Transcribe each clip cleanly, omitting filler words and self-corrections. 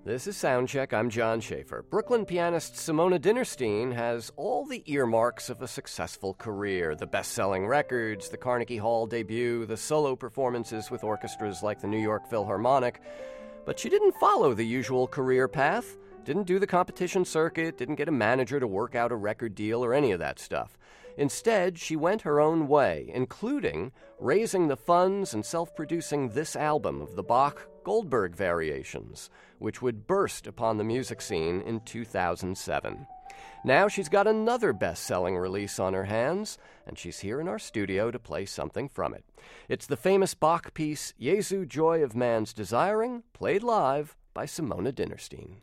This is Soundcheck. I'm John Schaefer. Brooklyn pianist Simona Dinnerstein has all the earmarks of a successful career. The best-selling records, the Carnegie Hall debut, the solo performances with orchestras like the New York Philharmonic. But she didn't follow the usual career path, didn't do the competition circuit, didn't get a manager to work out a record deal or any of that stuff. Instead, she went her own way, including raising the funds and self-producing this album of the Bach-Goldberg variations, which would burst upon the music scene in 2007. Now she's got another best-selling release on her hands, and she's here in our studio to play something from it. It's the famous Bach piece, Jesu, Joy of Man's Desiring, played live by Simona Dinnerstein.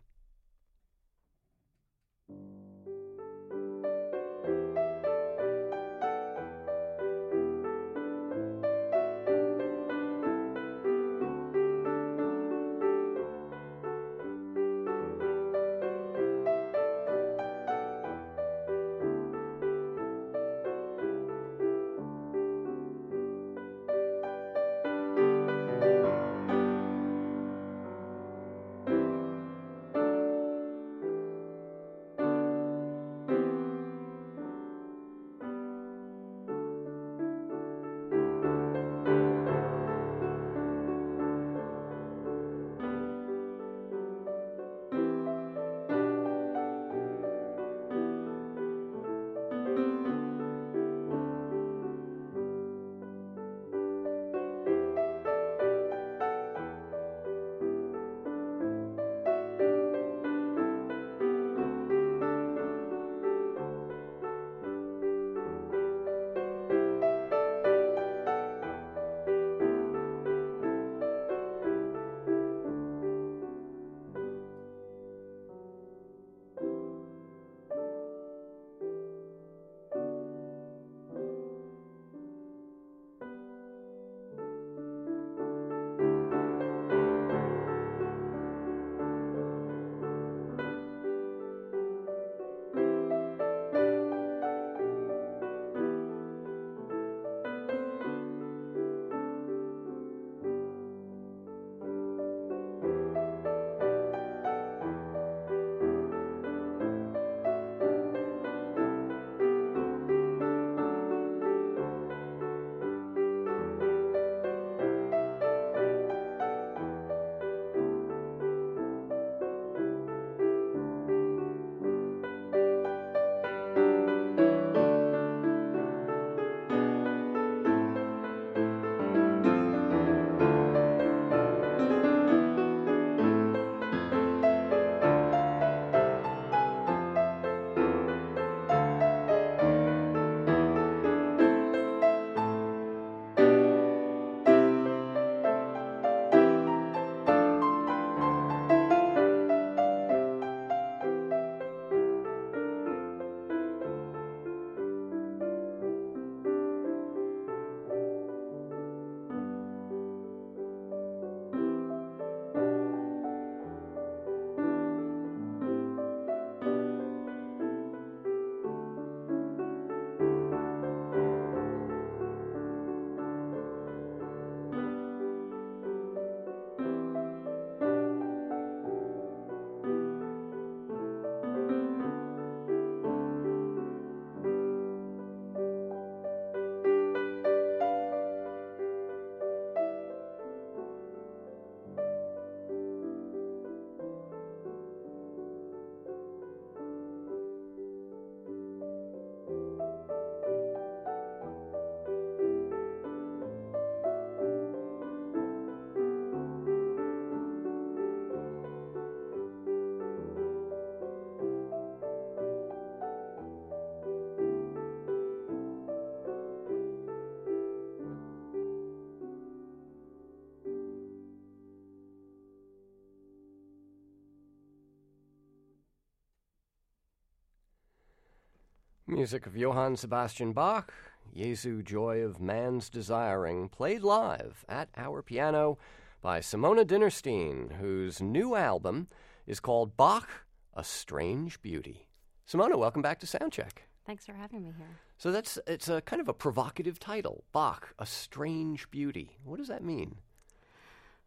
Music of Johann Sebastian Bach, Jesu, Joy of Man's Desiring, played live at our piano by Simona Dinnerstein, whose new album is called Bach, A Strange Beauty. Simona, welcome back to Soundcheck. Thanks for having me here. So it's a kind of a provocative title, Bach, A Strange Beauty. What does that mean?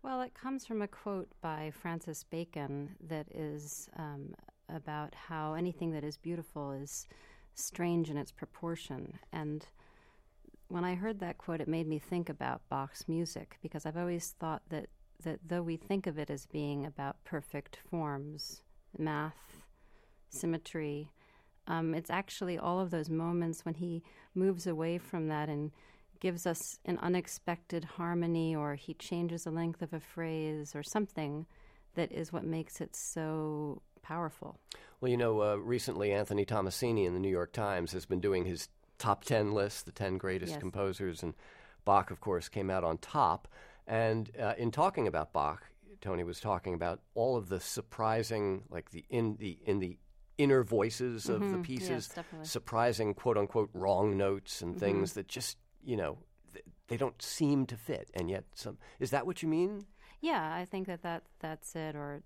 Well, it comes from a quote by Francis Bacon that is about how anything that is beautiful is strange in its proportion. And when I heard that quote, it made me think about Bach's music, because I've always thought that though we think of it as being about perfect forms, math, symmetry, it's actually all of those moments when he moves away from that and gives us an unexpected harmony, or he changes the length of a phrase or something, that is what makes it so powerful. Well, recently Anthony Tomasini in the New York Times has been doing his top 10 list, the 10 greatest composers, and Bach, of course, came out on top. And in talking about Bach, Tony was talking about all of the surprising, like in the inner voices of the pieces, surprising quote-unquote wrong notes and things that just, they don't seem to fit. And yet is that what you mean? Yeah, I think that's it. Or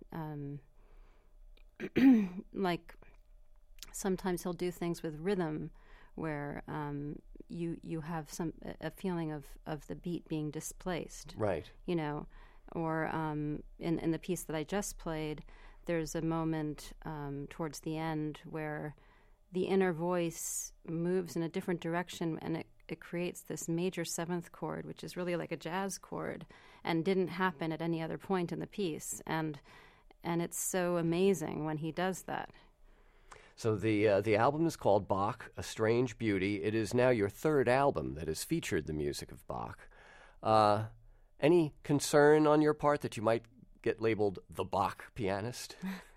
like sometimes he'll do things with rhythm where you have a feeling of the beat being displaced. Right. Or in the piece that I just played, there's a moment towards the end where the inner voice moves in a different direction, and it creates this major seventh chord, which is really like a jazz chord, and didn't happen at any other point in the piece. And it's so amazing when he does that. So the album is called Bach, A Strange Beauty. It is now your third album that has featured the music of Bach. Any concern on your part that you might get labeled the Bach pianist?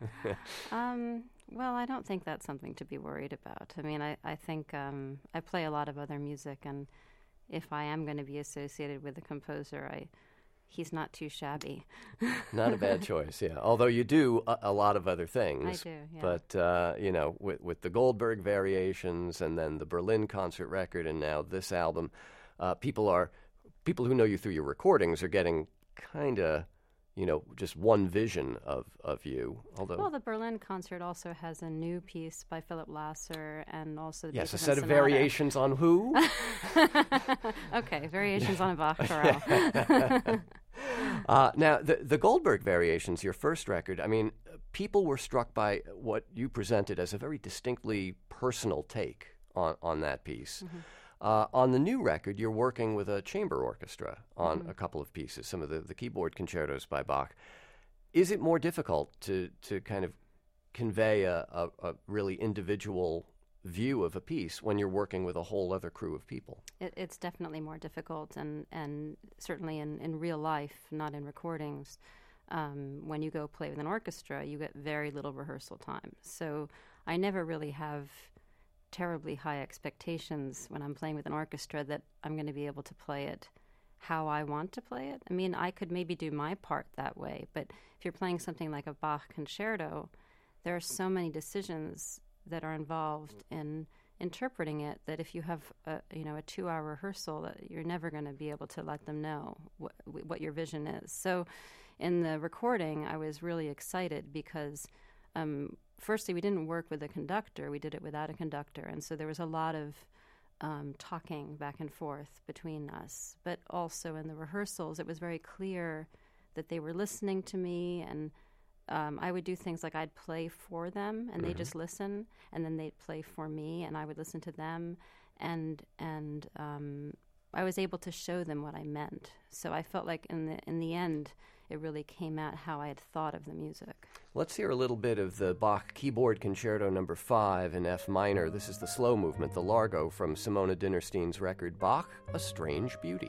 Well, I don't think that's something to be worried about. I mean, I think I play a lot of other music, and if I am going to be associated with a composer, he's not too shabby. Not a bad choice, yeah. Although you do a lot of other things. I do, yeah. But, with the Goldberg Variations and then the Berlin concert record and now this album, people who know you through your recordings are getting kind of, just one vision of you. Well, the Berlin concert also has a new piece by Philip Lasser, and also the a Beethoven set of Sonata. variations on who? Okay, variations on a Bach chorale. Now, the Goldberg Variations, your first record, I mean, people were struck by what you presented as a very distinctly personal take on that piece. Mm-hmm. On the new record, you're working with a chamber orchestra on a couple of pieces, some of the keyboard concertos by Bach. Is it more difficult to kind of convey a really individual view of a piece when you're working with a whole other crew of people? It's definitely more difficult, and certainly in real life, not in recordings. When you go play with an orchestra, you get very little rehearsal time. So I never really have terribly high expectations when I'm playing with an orchestra that I'm going to be able to play it how I want to play it. I mean, I could maybe do my part that way, but if you're playing something like a Bach concerto, there are so many decisions that are involved in interpreting it that if you have a 2-hour rehearsal, that you're never going to be able to let them know what your vision is. So in the recording, I was really excited because firstly, we didn't work with a conductor. We did it without a conductor. And so there was a lot of talking back and forth between us. But also in the rehearsals, it was very clear that they were listening to me. And I would do things like I'd play for them, and they'd just listen. And then they'd play for me, and I would listen to them. And I was able to show them what I meant. So I felt like in the end, it really came out how I had thought of the music. Let's hear a little bit of the Bach Keyboard Concerto No. 5 in F minor. This is the slow movement, the Largo, from Simona Dinnerstein's record, Bach, A Strange Beauty.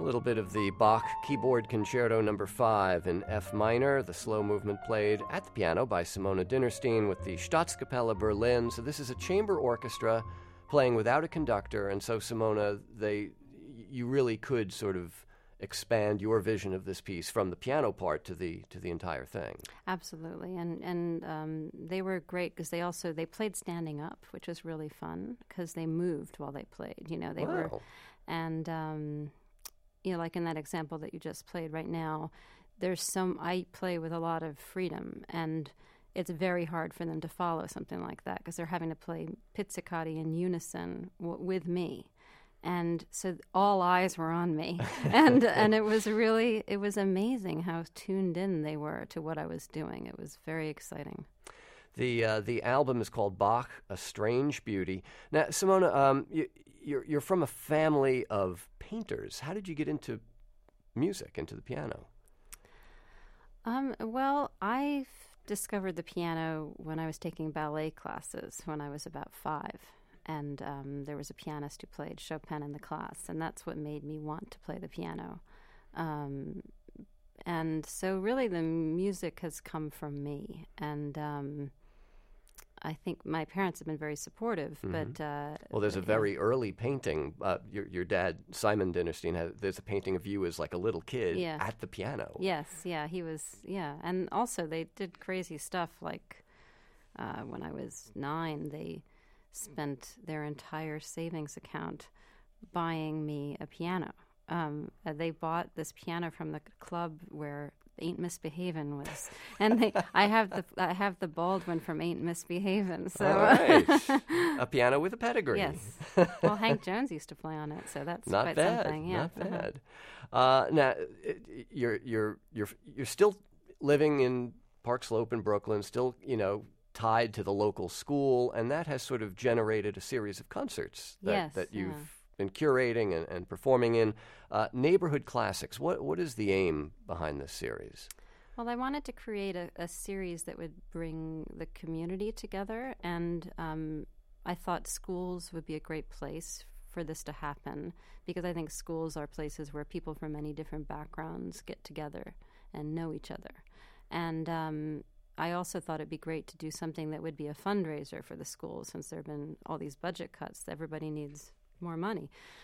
little bit of the Bach Keyboard Concerto No. 5 in F minor, the slow movement played at the piano by Simona Dinnerstein with the Staatskapelle Berlin. So this is a chamber orchestra playing without a conductor, and so Simona, you really could sort of expand your vision of this piece from the piano part to the entire thing. Absolutely, and they were great because they played standing up, which was really fun because they moved while they played. They Wow. were, and like in that example that you just played right now, I play with a lot of freedom, and it's very hard for them to follow something like that because they're having to play pizzicati in unison with me. And so all eyes were on me, and it was amazing how tuned in they were to what I was doing. It was very exciting. The album is called Bach, A Strange Beauty. Now, Simona, you're from a family of painters. How did you get into music, into the piano? Well, I discovered the piano when I was taking ballet classes when I was about 5. And there was a pianist who played Chopin in the class, and that's what made me want to play the piano. And so really the music has come from me, and I think my parents have been very supportive, but... well, there's a very early painting. Your dad, Simon Dinnerstein, there's a painting of you as like a little kid at the piano. Yes, yeah, he was, and also they did crazy stuff, like when I was 9, they spent their entire savings account buying me a piano. They bought this piano from the club where Ain't Misbehavin' was, and I have the Baldwin from Ain't Misbehavin'. So, all right. A piano with a pedigree. Yes. Well, Hank Jones used to play on it, so that's not quite bad. something. Yeah. Not bad. Now, you're still living in Park Slope in Brooklyn, still tied to the local school, and that has sort of generated a series of concerts that you've been curating and performing in. Neighborhood Classics, what is the aim behind this series? Well, I wanted to create a series that would bring the community together, and I thought schools would be a great place for this to happen, because I think schools are places where people from many different backgrounds get together and know each other. And I also thought it'd be great to do something that would be a fundraiser for the schools, since there have been all these budget cuts. Everybody needs more money.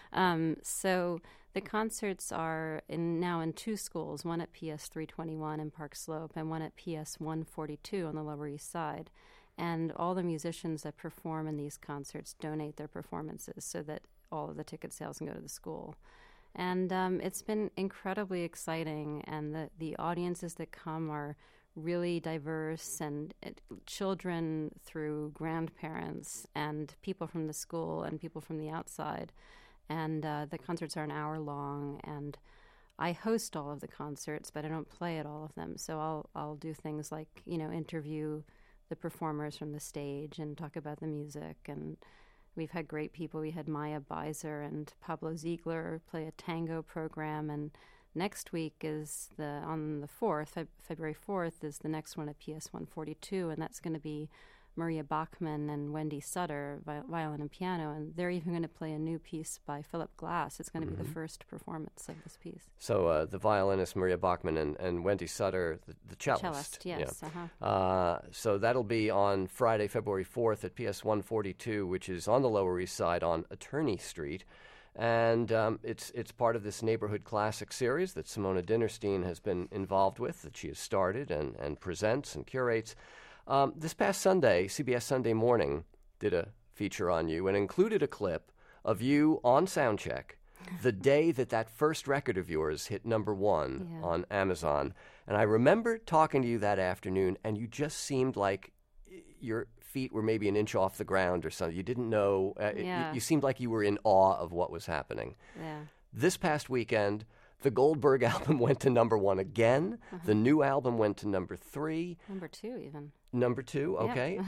So the concerts are now in 2 schools, one at PS 321 in Park Slope and one at PS 142 on the Lower East Side. And all the musicians that perform in these concerts donate their performances so that all of the ticket sales can go to the school. And it's been incredibly exciting, and the audiences that come are really diverse, and children through grandparents and people from the school and people from the outside. And the concerts are an hour long, and I host all of the concerts, but I don't play at all of them. So I'll do things like, interview the performers from the stage and talk about the music. And we've had great people. We had Maya Beiser and Pablo Ziegler play a tango program, and next week is on the 4th, February 4th, is the next one at PS 142, and that's going to be Maria Bachmann and Wendy Sutter, violin and piano, and they're even going to play a new piece by Philip Glass. It's going to be the first performance of this piece. So the violinist Maria Bachmann and Wendy Sutter, the cellist. Cellist, yes. Yeah. So that'll be on Friday, February 4th at PS 142, which is on the Lower East Side on Attorney Street. And it's part of this Neighborhood Classic series that Simona Dinnerstein has been involved with, that she has started and presents and curates. This past Sunday, CBS Sunday Morning did a feature on you and included a clip of you on soundcheck the day that first record of yours hit number 1 on Amazon. And I remember talking to you that afternoon, and you just seemed like your feet were maybe an inch off the ground or something. You didn't know. You seemed like you were in awe of what was happening. Yeah. This past weekend, the Goldberg album went to number 1 again. The new album went to number 3. Number 2 even. Number 2, okay.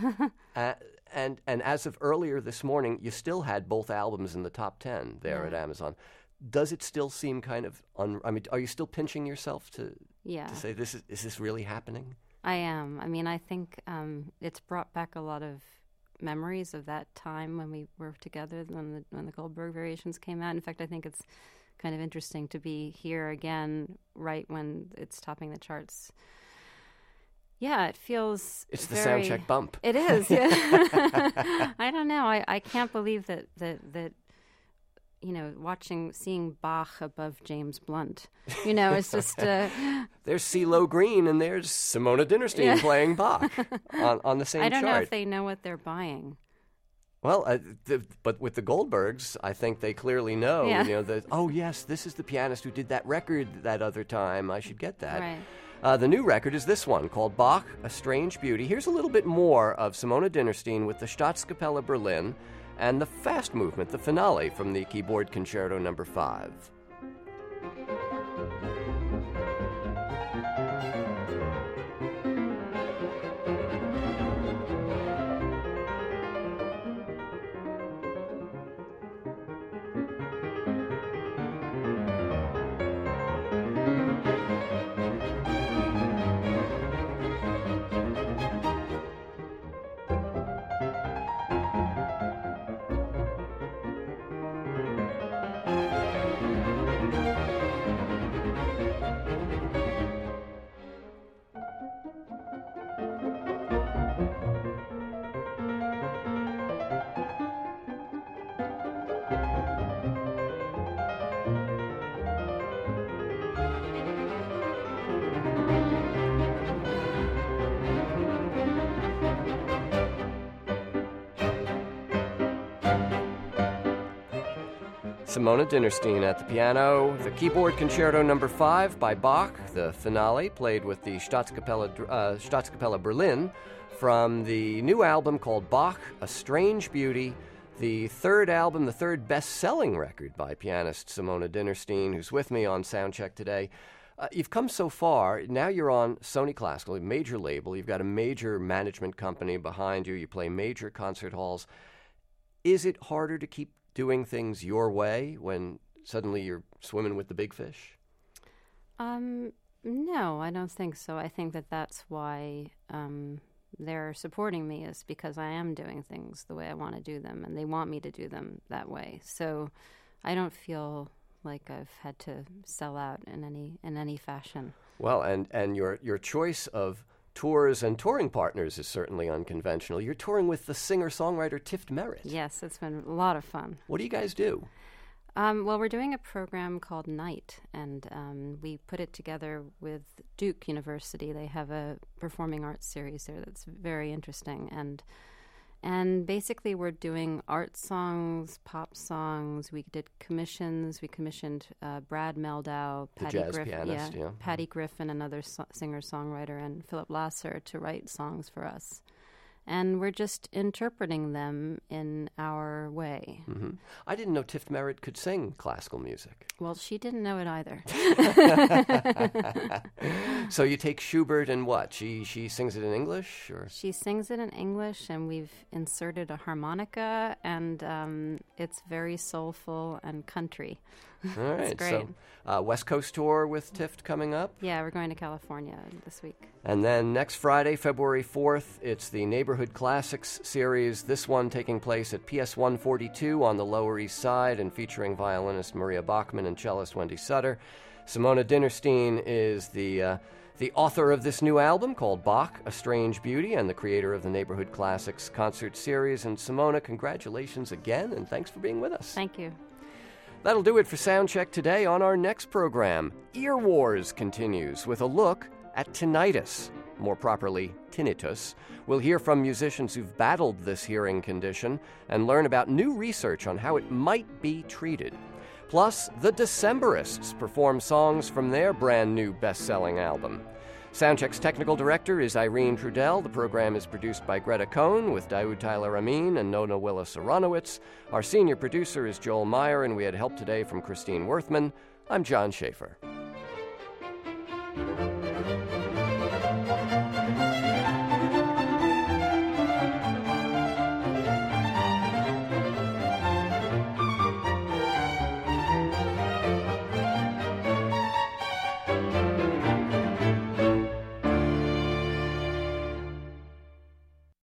And as of earlier this morning, you still had both albums in the top 10 there at Amazon. Does it still seem kind of are you still pinching yourself to say is this really happening? I am. I mean, I think it's brought back a lot of memories of that time when we were together, when the Goldberg Variations came out. In fact, I think it's kind of interesting to be here again right when it's topping the charts. Yeah, it feels It's the sound check bump. It is, yeah. I don't know. I can't believe that seeing Bach above James Blunt. It's just... There's CeeLo Green and there's Simona Dinnerstein playing Bach on the same chart. I don't know if they know what they're buying. Well, but with the Goldbergs, I think they clearly know. Yeah. Oh, yes, this is the pianist who did that record that other time. I should get that. Right. The new record is this one, called Bach, A Strange Beauty. Here's a little bit more of Simona Dinnerstein with the Staatskapelle Berlin and the fast movement, the finale from the Keyboard Concerto No. 5. Simona Dinnerstein at the piano, the Keyboard Concerto No. 5 by Bach, the finale played with the Staatskapelle Berlin from the new album called Bach, A Strange Beauty, the third album, the third best-selling record by pianist Simona Dinnerstein, who's with me on Soundcheck today. You've come so far. Now you're on Sony Classical, a major label. You've got a major management company behind you. You play major concert halls. Is it harder to keep doing things your way when suddenly you're swimming with the big fish? No, I don't think so. I think that's why they're supporting me, is because I am doing things the way I want to do them, and they want me to do them that way. So I don't feel like I've had to sell out in any fashion. Well, and your choice of tours and touring partners is certainly unconventional. You're touring with the singer-songwriter Tift Merritt. Yes, it's been a lot of fun. What do you guys do? Well, we're doing a program called Night, and we put it together with Duke University. They have a performing arts series there that's very interesting, and basically we're doing art songs, pop songs. We did commissions. We commissioned Brad Meldau, Patty Griffin, another singer-songwriter, and Philip Lasser to write songs for us. And we're just interpreting them in our way. Mm-hmm. I didn't know Tift Merritt could sing classical music. Well, she didn't know it either. So you take Schubert and what? She sings it in English? Or? She sings it in English, and we've inserted a harmonica, and it's very soulful and country. All right. It's great. So West Coast tour with Tift coming up? Yeah, we're going to California this week. And then next Friday, February 4th, it's the Neighborhood Classics series, this one taking place at PS 142 on the Lower East Side and featuring violinist Maria Bachmann and cellist Wendy Sutter. Simona Dinnerstein is the author of this new album called Bach, A Strange Beauty, and the creator of the Neighborhood Classics concert series. And Simona, congratulations again, and thanks for being with us. Thank you. That'll do it for Soundcheck today. On our next program, Ear Wars continues with a look at tinnitus, more properly, tinnitus. We'll hear from musicians who've battled this hearing condition and learn about new research on how it might be treated. Plus, the Decemberists perform songs from their brand new best-selling album. Soundcheck's technical director is Irene Trudell. The program is produced by Greta Cohn with Daoud Tyler Amin and Nona Willis-Aronowitz. Our senior producer is Joel Meyer, and we had help today from Christine Worthman. I'm John Schaefer.